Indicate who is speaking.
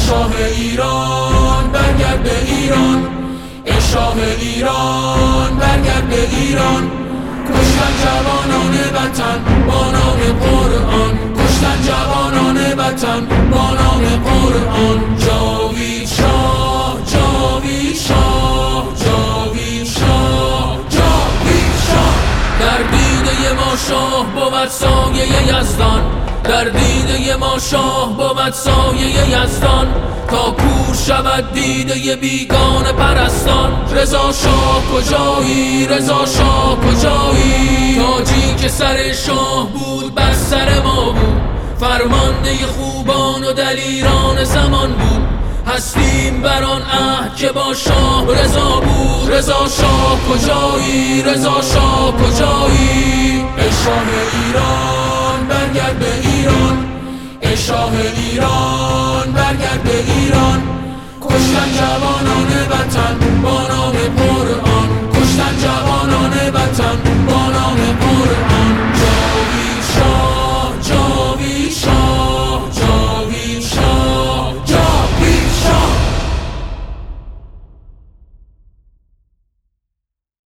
Speaker 1: شاه ایران برگرد به ایران، ای شاه ایران برگرد به ایران. کشتن جوانان وطن با نام قرآن، کشتن جوانان وطن با نام قرآن. جاوید شاه، جاوید شاه، جاوید شاه، جاوید شاه. در دیده ما شاه بود سایه یزدان، در دیده ما شاه بود سایه یزدان. تا کور شود دیده بیگانه پرستان. رضا شاه کجایی، رضا شاه کجایی؟ تاجی که سر شاه بود بر سر ما بود، فرمانده خوبان و دلیران زمان بود. هستیم بر آن عهد که با شاه رضا بود. رضا شاه کجایی، رضا شاه کجایی؟ ای شاه ایران برگرد به ایران، ای شاه ایران برگرد به ایران. کشتن جوانان وطن با نام